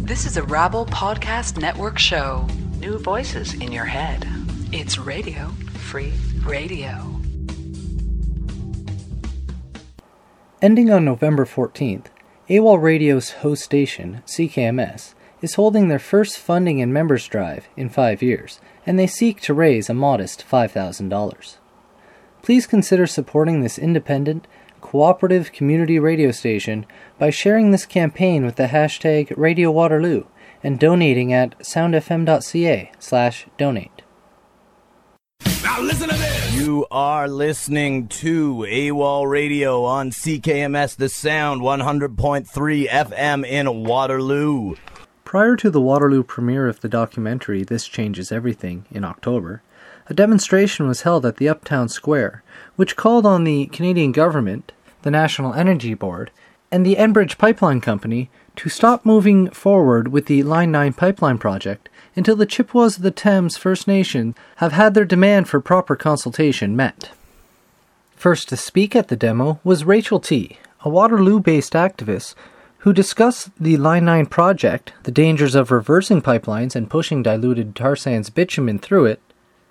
This is a Rabble Podcast Network show. New voices in your head. It's Radio Free Radio. Ending on November 14th, AWOL Radio's host station, CKMS, is holding their first funding and members drive in 5 years, and they seek to raise a modest $5,000. Please consider supporting this independent, cooperative community radio station by sharing this campaign with the hashtag Radio Waterloo and donating at soundfm.ca/donate. Now listen to this! You are listening to AWOL Radio on CKMS The Sound 100.3 FM in Waterloo. Prior to the Waterloo premiere of the documentary This Changes Everything in October, a demonstration was held at the Uptown Square, which called on the Canadian government, the National Energy Board, and the Enbridge Pipeline Company to stop moving forward with the Line 9 pipeline project until the Chippewas of the Thames First Nation have had their demand for proper consultation met. First to speak at the demo was Rachel T., a Waterloo-based activist who discussed the Line 9 project, the dangers of reversing pipelines and pushing diluted tar sands bitumen through it,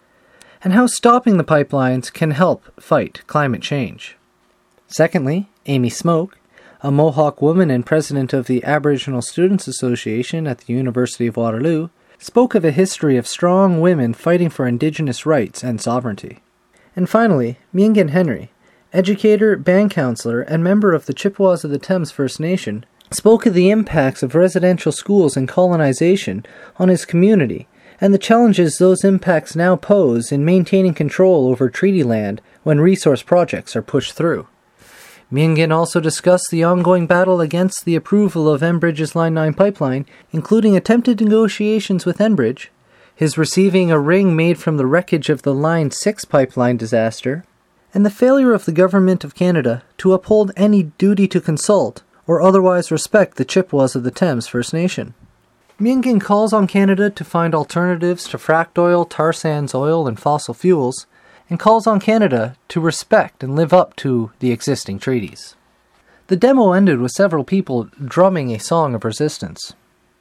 and how stopping the pipelines can help fight climate change. Secondly, Amy Smoke, a Mohawk woman and president of the Aboriginal Students Association at the University of Waterloo, spoke of a history of strong women fighting for Indigenous rights and sovereignty. And finally, Myingin Henry, educator, band counselor, and member of the Chippewas of the Thames First Nation, spoke of the impacts of residential schools and colonization on his community and the challenges those impacts now pose in maintaining control over treaty land when resource projects are pushed through. Myingin also discussed the ongoing battle against the approval of Enbridge's Line 9 pipeline, including attempted negotiations with Enbridge, his receiving a ring made from the wreckage of the Line 6 pipeline disaster, and the failure of the Government of Canada to uphold any duty to consult or otherwise respect the Chippewas of the Thames First Nation. Myingin calls on Canada to find alternatives to fracked oil, tar sands oil, and fossil fuels, and calls on Canada to respect and live up to the existing treaties. The demo ended with several people drumming a song of resistance.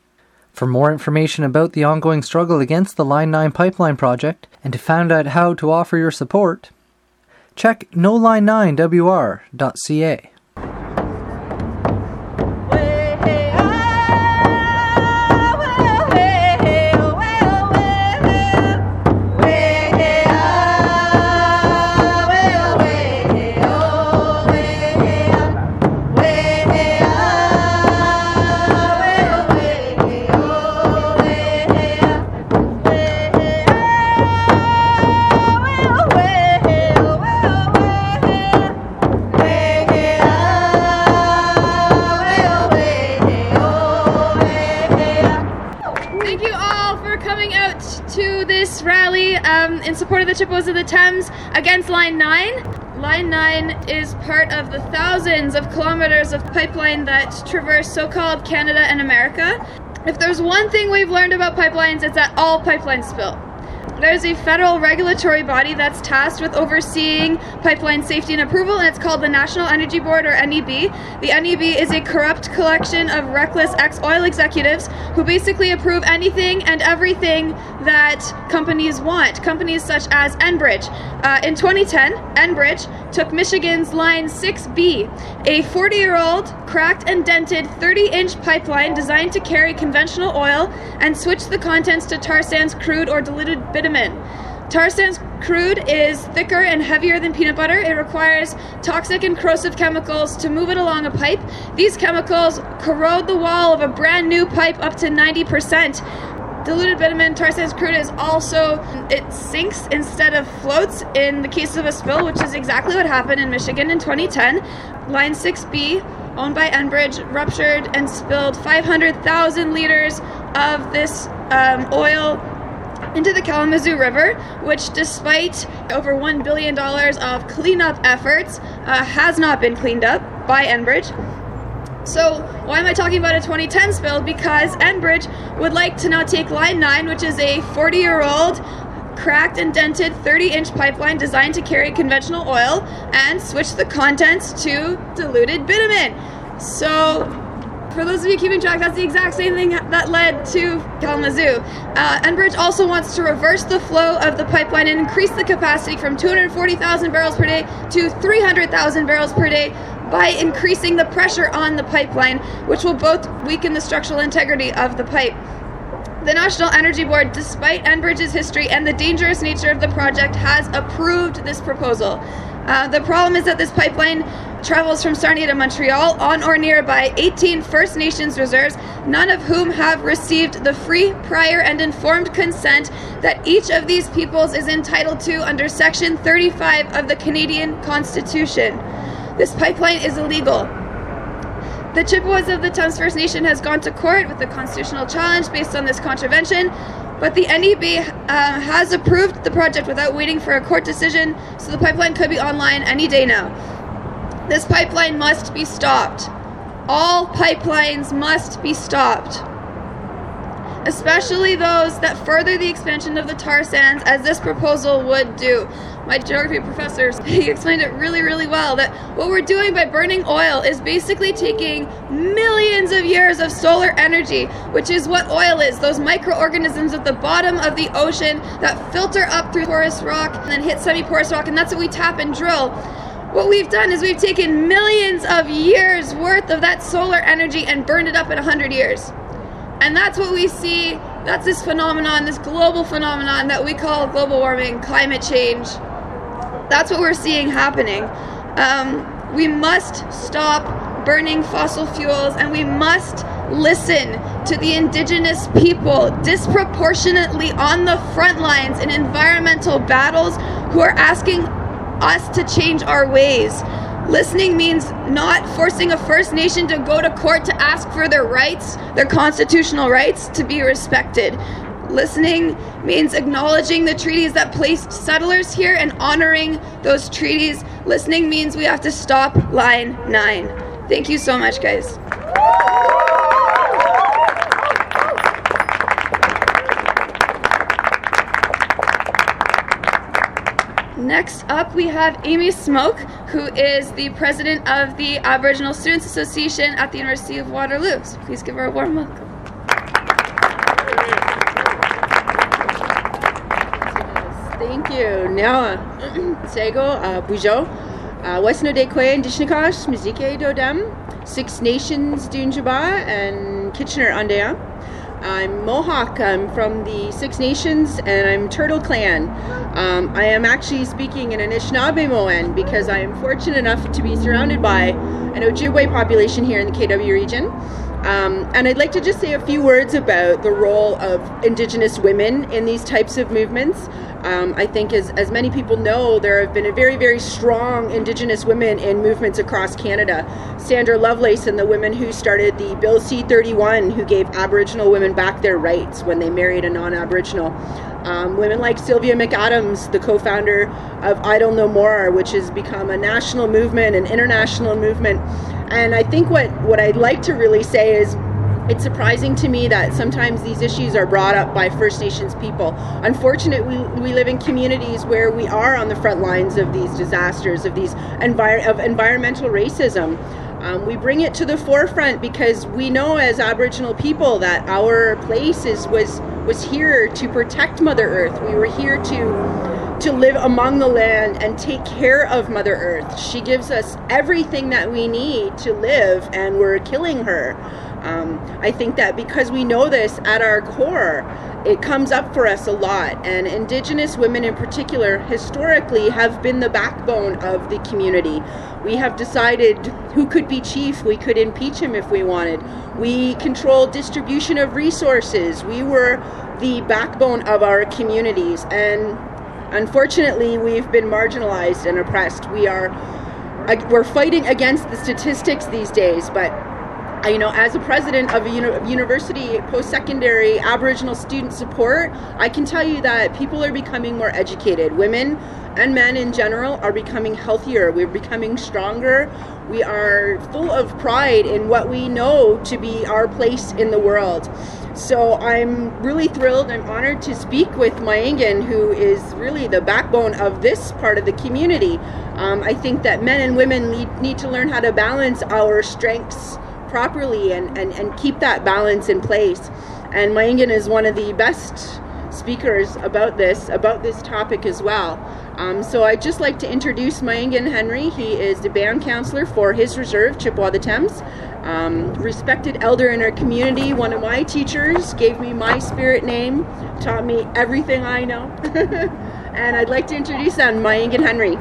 For more information about the ongoing struggle against the Line 9 pipeline project, and to find out how to offer your support, check noline9wr.ca. In support of the Chippewas of the Thames against Line 9. Line 9 is part of the thousands of kilometers of pipeline that traverse so-called Canada and America. If there's one thing we've learned about pipelines, it's that all pipelines spill. There's a federal regulatory body that's tasked with overseeing pipeline safety and approval, and it's called the National Energy Board, or NEB. The NEB is a corrupt collection of reckless ex-oil executives who basically approve anything and everything that companies want. Companies such as Enbridge. In 2010, Enbridge took Michigan's Line 6B, a 40-year-old, cracked and dented 30-inch pipeline designed to carry conventional oil, and switched the contents to tar sands crude or diluted bitumen. Tar sands crude is thicker and heavier than peanut butter. It requires toxic and corrosive chemicals to move it along a pipe. These chemicals corrode the wall of a brand new pipe up to 90%. Diluted bitumen, tar sands crude, is also, it sinks instead of floats in the case of a spill, which is exactly what happened in Michigan in 2010. Line 6B, owned by Enbridge, ruptured and spilled 500,000 liters of this oil into the Kalamazoo River, which, despite over $1 billion of cleanup efforts, has not been cleaned up by Enbridge. So why am I talking about a 2010 spill? Because Enbridge would like to now take Line 9, which is a 40-year-old cracked and dented 30-inch pipeline designed to carry conventional oil, and switch the contents to diluted bitumen. So for those of you keeping track, that's the exact same thing that led to Kalamazoo. Enbridge also wants to reverse the flow of the pipeline and increase the capacity from 240,000 barrels per day to 300,000 barrels per day by increasing the pressure on the pipeline, which will both weaken the structural integrity of the pipe. The National Energy Board, despite Enbridge's history and the dangerous nature of the project, has approved this proposal. The problem is that this pipeline travels from Sarnia to Montreal on or nearby 18 First Nations reserves, none of whom have received the free, prior, and informed consent that each of these peoples is entitled to under Section 35 of the Canadian Constitution. This pipeline is illegal. The Chippewas of the Thames First Nation has gone to court with a constitutional challenge based on this contravention, but the NEB has approved the project without waiting for a court decision, so the pipeline could be online any day now. This pipeline must be stopped. All pipelines must be stopped, especially those that further the expansion of the tar sands, as this proposal would do. My geography professor, he explained it really, really well, that what we're doing by burning oil is basically taking millions of years of solar energy, which is what oil is, those microorganisms at the bottom of the ocean that filter up through porous rock and then hit semi-porous rock, and that's what we tap and drill. What we've done is we've taken millions of years worth of that solar energy and burned it up in 100 years. And that's what we see, that's this phenomenon, this global phenomenon that we call global warming, climate change. That's what we're seeing happening. We must stop burning fossil fuels, and we must listen to the Indigenous people disproportionately on the front lines in environmental battles who are asking us to change our ways. Listening means not forcing a First Nation to go to court to ask for their rights, their constitutional rights, to be respected. Listening means acknowledging the treaties that placed settlers here and honoring those treaties. Listening means we have to stop Line 9. Thank you so much, guys. Next up, we have Amy Smoke, who is the president of the Aboriginal Students Association at the University of Waterloo. So please give her a warm welcome. Thank you. Now, Sego, Bujo, Westno de Kwe, Indishnikash, Mizike Dodem, Six Nations Dunjaba, and Kitchener Andea. I'm Mohawk. I'm from the Six Nations, and I'm Turtle Clan. I am actually speaking in Anishinaabe-Moan because I am fortunate enough to be surrounded by an Ojibwe population here in the KW region. And I'd like to just say a few words about the role of Indigenous women in these types of movements. I think as many people know, there have been a very, very strong Indigenous women in movements across Canada. Sandra Lovelace and the women who started the Bill C-31, who gave Aboriginal women back their rights when they married a non-Aboriginal. Women like Sylvia McAdams, the co-founder of Idle No More, which has become a national movement, an international movement. And I think what I'd like to really say is, it's surprising to me that sometimes these issues are brought up by First Nations people. Unfortunately, we live in communities where we are on the front lines of these disasters, of these environmental racism. We bring it to the forefront because we know as Aboriginal people that our place was here to protect Mother Earth. We were here to live among the land and take care of Mother Earth. She gives us everything that we need to live, and we're killing her. I think that because we know this at our core, it comes up for us a lot. And Indigenous women in particular, historically, have been the backbone of the community. We have decided who could be chief. We could impeach him if we wanted. We controlled distribution of resources. We were the backbone of our communities. And unfortunately, we've been marginalized and oppressed. We're fighting against the statistics these days, but as a president of a university post-secondary Aboriginal student support, I can tell you that people are becoming more educated. Women and men in general are becoming healthier. We're becoming stronger. We are full of pride in what we know to be our place in the world. So I'm really thrilled. I'm honored to speak with Mayangan, who is really the backbone of this part of the community. I think that men and women need to learn how to balance our strengths properly and keep that balance in place. And Mayingan is one of the best speakers about this topic as well. So I'd just like to introduce Mayingan Henry. He is the band counselor for his reserve, Chippewa-the-Thames. Respected elder in our community. One of my teachers gave me my spirit name, taught me everything I know. And I'd like to introduce Mayingan Henry.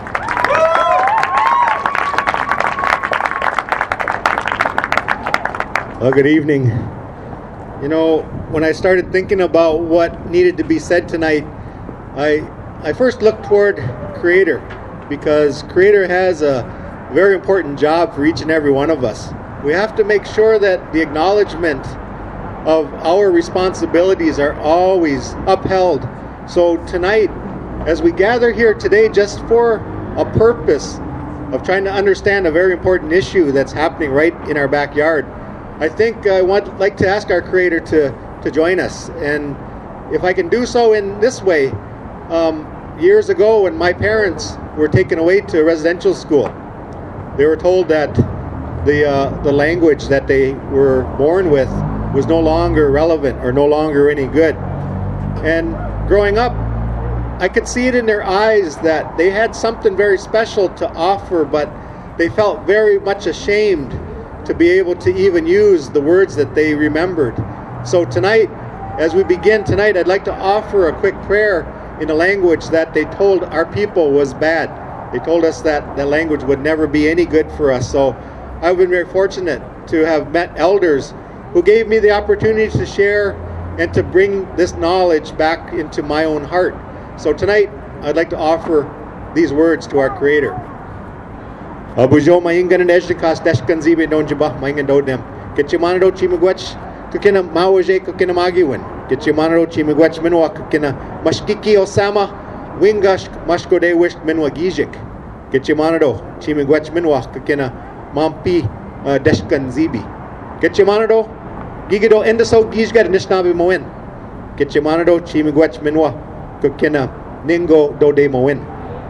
Well, good evening. You know, when I started thinking about what needed to be said tonight, I first looked toward Creator, because Creator has a very important job for each and every one of us. We have to make sure that the acknowledgement of our responsibilities are always upheld. So tonight, as we gather here today just for a purpose of trying to understand a very important issue that's happening right in our backyard, I think I would like to ask our Creator to join us. And if I can do so in this way, years ago when my parents were taken away to residential school, they were told that the language that they were born with was no longer relevant or no longer any good. And growing up, I could see it in their eyes that they had something very special to offer, but they felt very much ashamed to be able to even use the words that they remembered. So tonight, as we begin tonight, I'd like to offer a quick prayer in a language that they told our people was bad. They told us that the language would never be any good for us. So I've been very fortunate to have met elders who gave me the opportunity to share and to bring this knowledge back into my own heart. So tonight, I'd like to offer these words to our Creator. Abujo Mayingan Eshnikas Deshkan Zibe Donjaba Mayingan Dodem. Getchimanado Chimigwech Kukina Mawaje Kukina Magiwin. Getchimanado Chimigwech Minwa Kukina Mashkiki Osama Wingash Mashkode Wisht Minwa Gijik. Getchimanado Chimigwech Minwa Kukina Mampi Deshkan Zibi. Getchimanado Gigido Endaso Gijgat Nishnabi Moen. Getchimanado Chimigwech Minwa Kukina Ningo Dode Moen.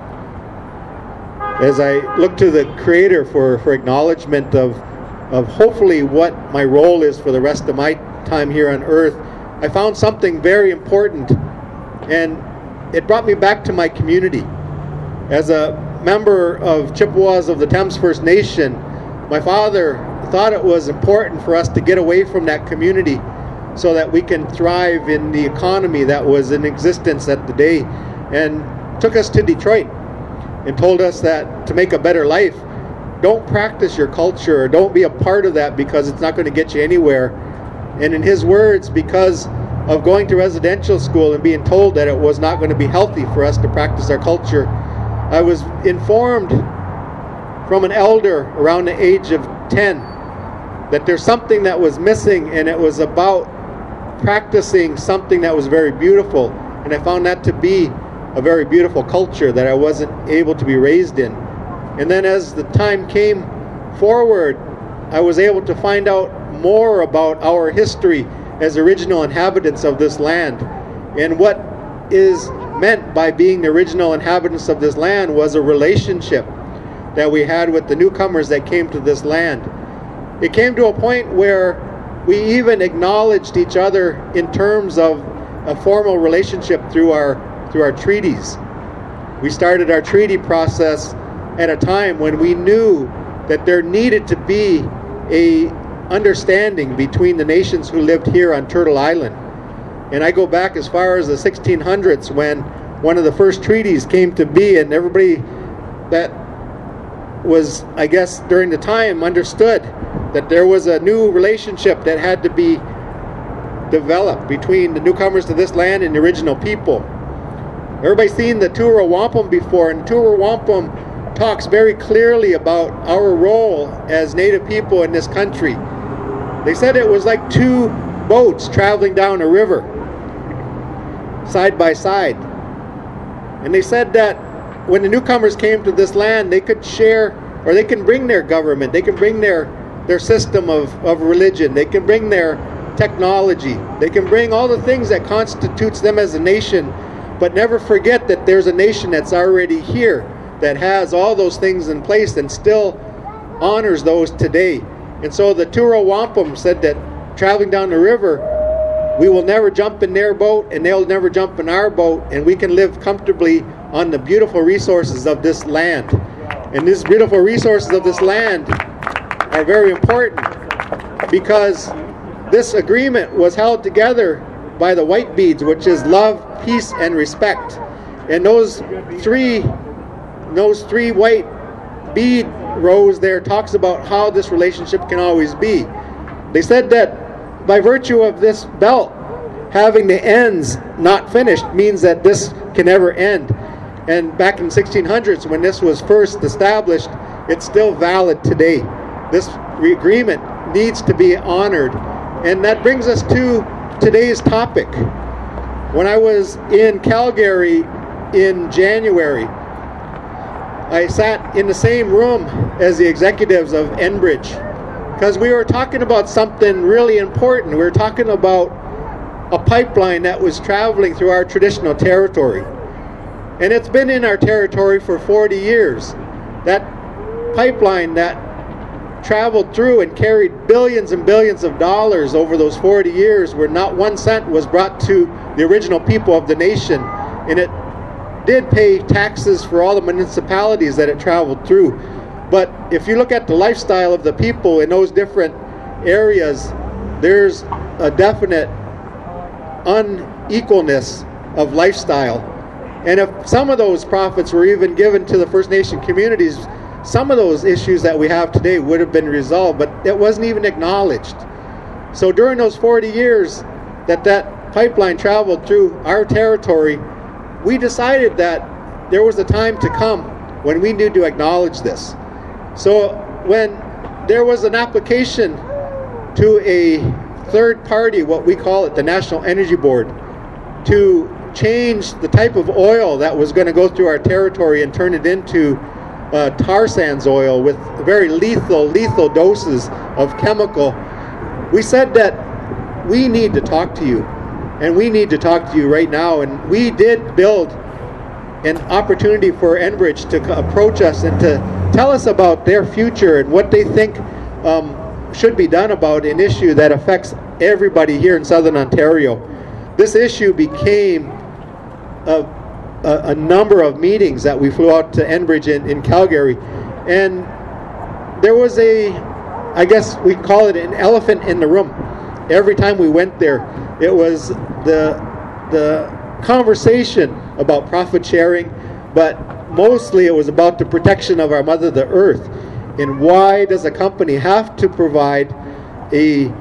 As I look to the Creator for acknowledgement of hopefully what my role is for the rest of my time here on earth, I found something very important, and it brought me back to my community. As a member of Chippewas of the Thames First Nation, my father thought it was important for us to get away from that community so that we can thrive in the economy that was in existence at the day, and took us to Detroit and told us that to make a better life, don't practice your culture or don't be a part of that because it's not going to get you anywhere. And in his words, because of going to residential school and being told that it was not going to be healthy for us to practice our culture, I was informed from an elder around the age of 10 that there's something that was missing, and it was about practicing something that was very beautiful. And I found that to be a very beautiful culture that I wasn't able to be raised in. And then as the time came forward, I was able to find out more about our history as original inhabitants of this land. And what is meant by being the original inhabitants of this land was a relationship that we had with the newcomers that came to this land. It came to a point where we even acknowledged each other in terms of a formal relationship through our treaties. We started our treaty process at a time when we knew that there needed to be a understanding between the nations who lived here on Turtle Island. And I go back as far as the 1600s when one of the first treaties came to be, and everybody that was, I guess, during the time understood that there was a new relationship that had to be developed between the newcomers to this land and the original people. Everybody's seen the Tura Wampum before, and Tura Wampum talks very clearly about our role as Native people in this country. They said it was like two boats traveling down a river, side by side. And they said that when the newcomers came to this land, they could share, or they can bring their government, they can bring their system of religion, they can bring their technology, they can bring all the things that constitutes them as a nation, but never forget that there's a nation that's already here that has all those things in place and still honors those today. And so the Turo Wampum said that traveling down the river, we will never jump in their boat and they'll never jump in our boat, and we can live comfortably on the beautiful resources of this land. And these beautiful resources of this land are very important because this agreement was held together by the white beads, which is love, peace, and respect. And those three white bead rows there talks about how this relationship can always be. They said that by virtue of this belt having the ends not finished means that this can never end. And back in 1600s, when this was first established, it's still valid today. This agreement needs to be honored. And that brings us to today's topic. When I was in Calgary in January, I sat in the same room as the executives of Enbridge because we were talking about something really important. We were talking about a pipeline that was traveling through our traditional territory. And it's been in our territory for 40 years. That pipeline that traveled through and carried billions and billions of dollars over those 40 years, where not 1 cent was brought to the original people of the nation. And it did pay taxes for all the municipalities that it traveled through. But if you look at the lifestyle of the people in those different areas, there's a definite unequalness of lifestyle. And if some of those profits were even given to the First Nation communities, some of those issues that we have today would have been resolved, but it wasn't even acknowledged. So during those 40 years that pipeline traveled through our territory, we decided that there was a time to come when we needed to acknowledge this. So when there was an application to a third party, what we call it, the National Energy Board, to change the type of oil that was going to go through our territory and turn it into tar sands oil with very lethal doses of chemical, we said that we need to talk to you, and we need to talk to you right now. And we did build an opportunity for Enbridge to approach us and to tell us about their future and what they think should be done about an issue that affects everybody here in Southern Ontario. This issue became a number of meetings that we flew out to Enbridge in Calgary, and there was I guess we call it an elephant in the room. Every time we went there, it was the conversation about profit sharing, but mostly it was about the protection of our Mother, the Earth, and why does a company have to provide a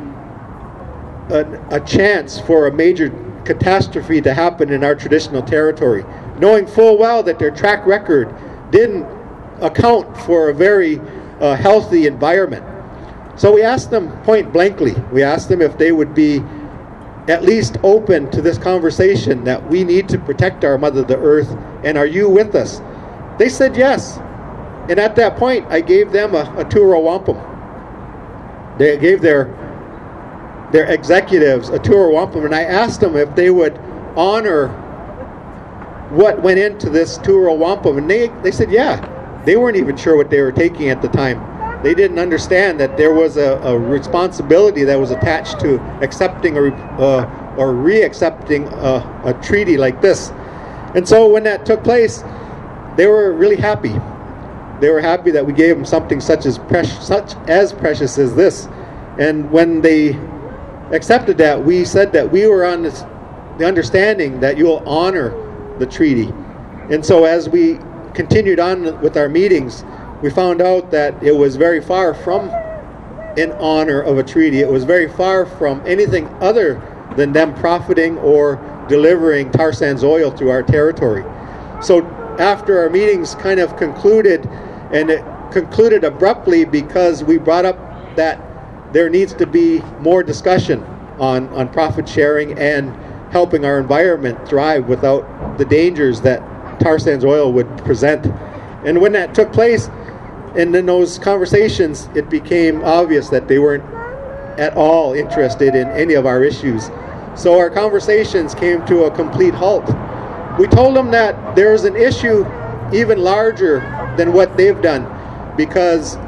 chance for a major catastrophe to happen in our traditional territory, knowing full well that their track record didn't account for a very healthy environment. So we asked them point blankly, we asked them if they would be at least open to this conversation that we need to protect our Mother, the Earth, and are you with us? They said yes. And at that point, I gave them a Turo Wampum. They gave their executives a Turo Wampum, and I asked them if they would honor what went into this Turo Wampum, and they said yeah. They weren't even sure what they were taking at the time. They didn't understand that there was a responsibility that was attached to accepting or re-accepting a treaty like this. And so when that took place, they were really happy. They were happy that we gave them something such as precious as this. And when they accepted that, we said that we were on the understanding that you will honor the treaty. And so as we continued on with our meetings, we found out that it was very far from an honor of a treaty. It was very far from anything other than them profiting or delivering tar sands oil through our territory. So after our meetings kind of concluded, and it concluded abruptly because we brought up that there needs to be more discussion on profit sharing and helping our environment thrive without the dangers that tar sands oil would present. And when that took place, and in those conversations, it became obvious that they weren't at all interested in any of our issues. So our conversations came to a complete halt. We told them that there's an issue even larger than what they've done, because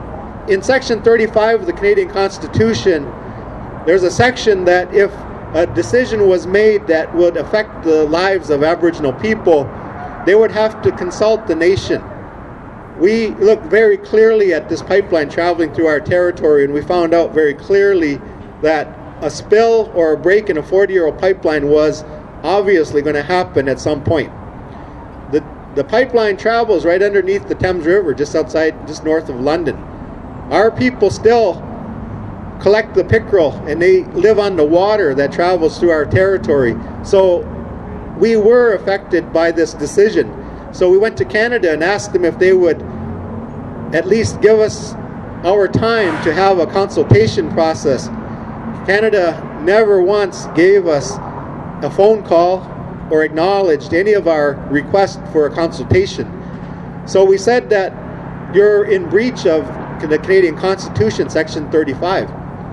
in Section 35 of the Canadian Constitution, there's a section that if a decision was made that would affect the lives of Aboriginal people, they would have to consult the nation. We looked very clearly at this pipeline traveling through our territory, and we found out very clearly that a spill or a break in a 40-year-old pipeline was obviously going to happen at some point. The pipeline travels right underneath the Thames River, just north of London. Our people still collect the pickerel, and they live on the water that travels through our territory. So we were affected by this decision. So we went to Canada and asked them if they would at least give us our time to have a consultation process. Canada never once gave us a phone call or acknowledged any of our requests for a consultation. So we said that you're in breach of the Canadian Constitution, Section 35.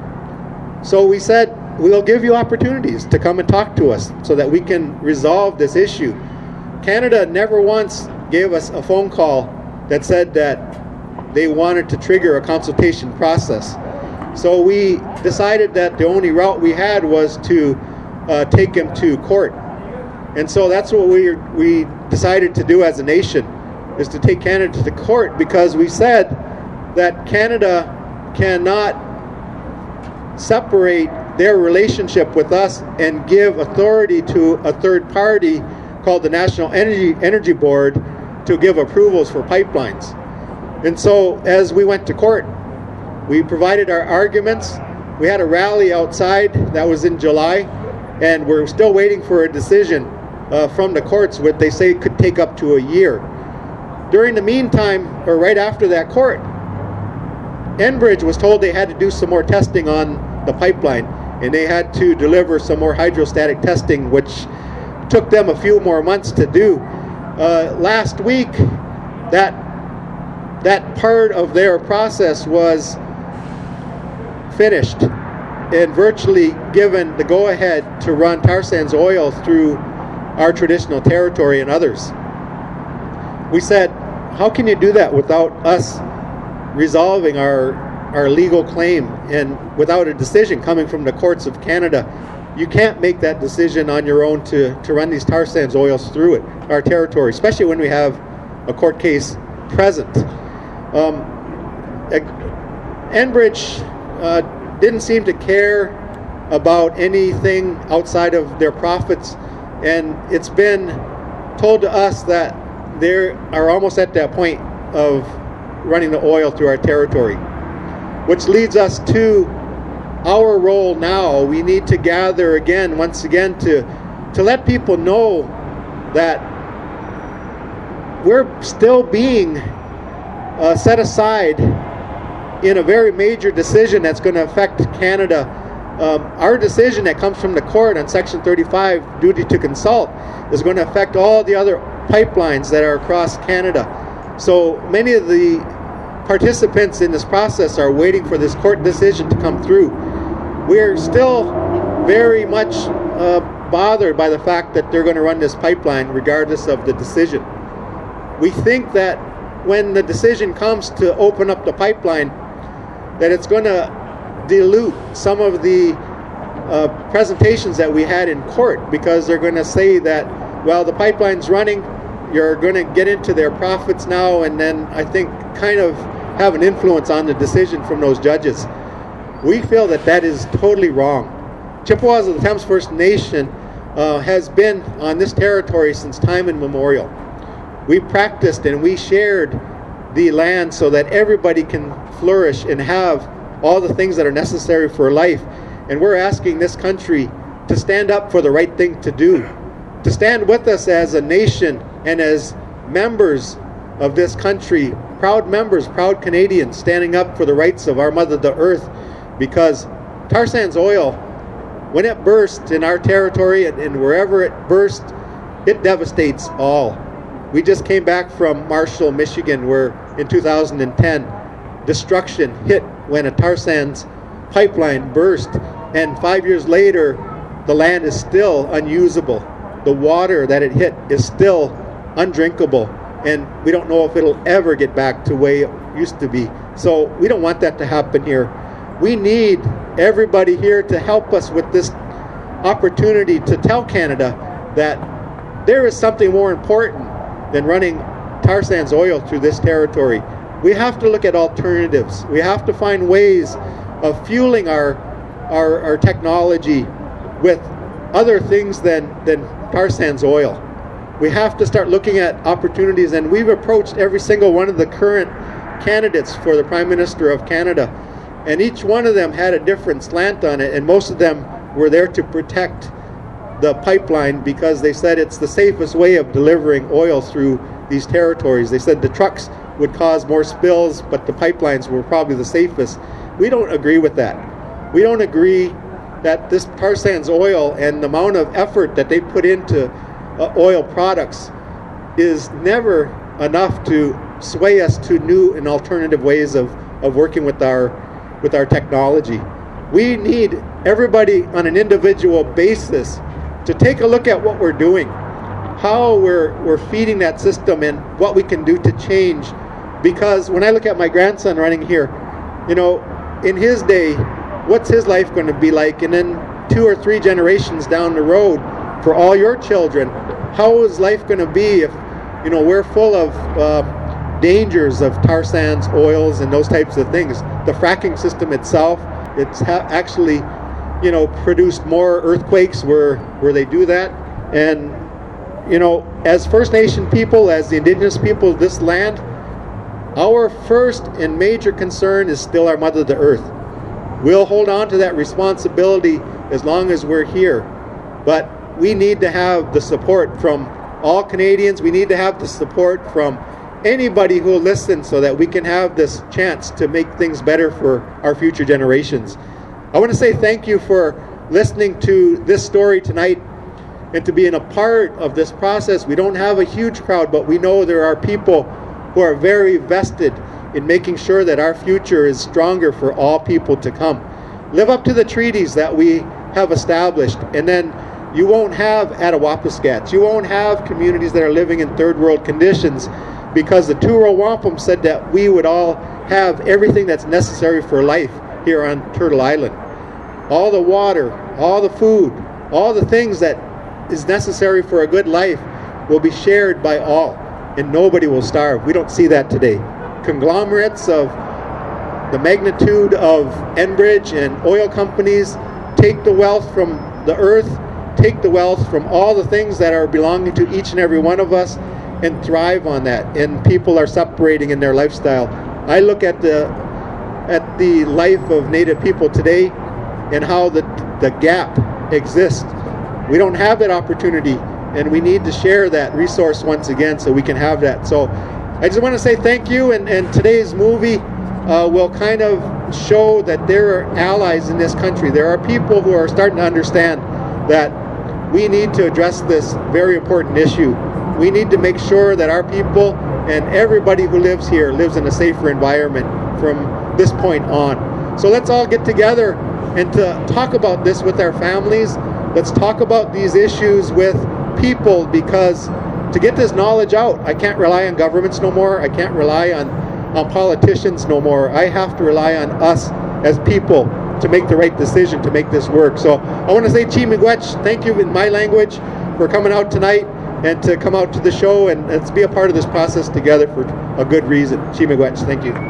So we said, we'll give you opportunities to come and talk to us so that we can resolve this issue. Canada never once gave us a phone call that said that they wanted to trigger a consultation process. So we decided that the only route we had was to take him to court. And so that's what we decided to do as a nation, is to take Canada to court, because we said that Canada cannot separate their relationship with us and give authority to a third party called the National Energy Board to give approvals for pipelines. And so as we went to court, we provided our arguments. We had a rally outside that was in July, and we're still waiting for a decision from the courts, what they say could take up to a year. During the meantime, or right after that court, Enbridge was told they had to do some more testing on the pipeline, and they had to deliver some more hydrostatic testing, which took them a few more months to do. Last week, that part of their process was finished and virtually given the go-ahead to run tar sands oil through our traditional territory and others. We said, how can you do that without us resolving our legal claim and without a decision coming from the courts of Canada? You can't make that decision on your own to run these tar sands oils through our territory, especially when we have a court case present. Enbridge didn't seem to care about anything outside of their profits, and it's been told to us that they are almost at that point of running the oil through our territory, which leads us to our role now. We need to gather again, once again, to let people know that we're still being set aside in a very major decision that's going to affect Canada. Our decision that comes from the court on Section 35, duty to consult, is going to affect all the other pipelines that are across Canada. So many of the participants in this process are waiting for this court decision to come through. We're still very much bothered by the fact that they're going to run this pipeline regardless of the decision. We think that when the decision comes to open up the pipeline, that it's going to dilute some of the presentations that we had in court, because they're going to say that, well, the pipeline's running, you're going to get into their profits now, and then I think kind of have an influence on the decision from those judges. We feel that that is totally wrong. Chippewas of the Thames First Nation has been on this territory since time immemorial. We practiced and we shared the land so that everybody can flourish and have all the things that are necessary for life. And we're asking this country to stand up for the right thing to do, to stand with us as a nation and as members of this country, proud members, proud Canadians, standing up for the rights of our mother, the earth, because tar sands oil, when it bursts in our territory and wherever it bursts, it devastates all. We just came back from Marshall, Michigan, where in 2010, destruction hit when a tar sands pipeline burst, and 5 years later, the land is still unusable. The water that it hit is still undrinkable, and we don't know if it'll ever get back to the way used to be. So we don't want that to happen here. We need everybody here to help us with this opportunity to tell Canada that there is something more important than running tar sands oil through this territory. We have to look at alternatives. We have to find ways of fueling our technology with other things than tar sands oil. We have to start looking at opportunities, and we've approached every single one of the current candidates for the Prime Minister of Canada, and each one of them had a different slant on it, and most of them were there to protect the pipeline because they said it's the safest way of delivering oil through these territories. They said the trucks would cause more spills, but the pipelines were probably the safest. We don't agree with that. We don't agree that this tar sands oil and the amount of effort that they put into oil products is never enough to sway us to new and alternative ways of working with our technology. We need everybody on an individual basis to take a look at what we're doing, how we're feeding that system, and what we can do to change. Because when I look at my grandson running here, you know, in his day, what's his life going to be like? And then 2 or 3 generations down the road, for all your children, how is life going to be if, you know, we're full of dangers of tar sands, oils, and those types of things? The fracking system itself, it's actually, you know, produced more earthquakes where they do that. And, you know, as First Nation people, as the Indigenous people of this land, our first and major concern is still our Mother, the Earth. We'll hold on to that responsibility as long as we're here. But we need to have the support from all Canadians. We need to have the support from anybody who will listen so that we can have this chance to make things better for our future generations. I want to say thank you for listening to this story tonight and to being a part of this process. We don't have a huge crowd, but we know there are people who are very vested in making sure that our future is stronger for all people to come. Live up to the treaties that we have established, and then you won't have Attawapiscats. You won't have communities that are living in third world conditions, because the Turo Wampum said that we would all have everything that's necessary for life here on Turtle Island. All the water, all the food, all the things that is necessary for a good life will be shared by all, and nobody will starve. We don't see that today. Conglomerates of the magnitude of Enbridge and oil companies take the wealth from the earth, take the wealth from all the things that are belonging to each and every one of us, and thrive on that. And people are separating in their lifestyle. I look at the life of Native people today and how the gap exists. We don't have that opportunity, and we need to share that resource once again so we can have that. So I just want to say thank you, and today's movie will kind of show that there are allies in this country. There are people who are starting to understand that we need to address this very important issue. We need to make sure that our people and everybody who lives here lives in a safer environment from this point on. So let's all get together and to talk about this with our families. Let's talk about these issues with people, because to get this knowledge out, I can't rely on governments no more. I can't rely on politicians no more. I have to rely on us as people to make the right decision to make this work. So I want to say Chi Miigwech, thank you in my language for coming out tonight and to come out to the show, and let's be a part of this process together for a good reason. Chi Miigwech, thank you.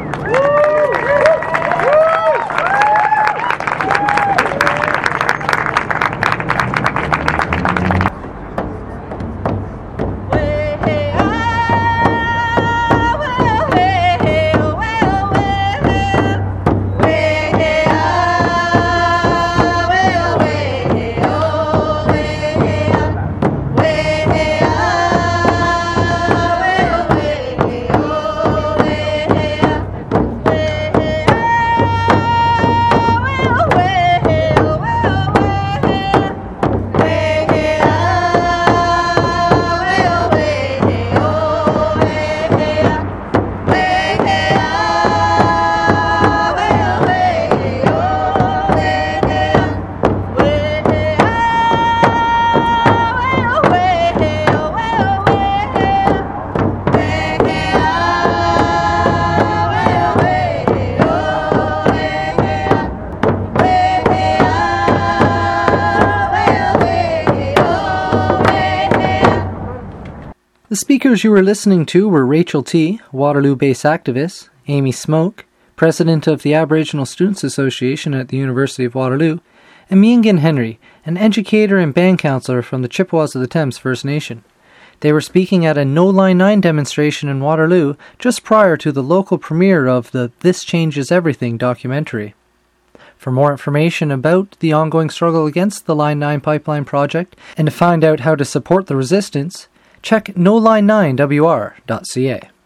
The speakers you were listening to were Rachel T., Waterloo-based activist, Amy Smoke, president of the Aboriginal Students Association at the University of Waterloo, and Meangin Henry, an educator and band councillor from the Chippewas of the Thames First Nation. They were speaking at a No Line 9 demonstration in Waterloo just prior to the local premiere of the This Changes Everything documentary. For more information about the ongoing struggle against the Line 9 pipeline project and to find out how to support the resistance, check noline9wr.ca.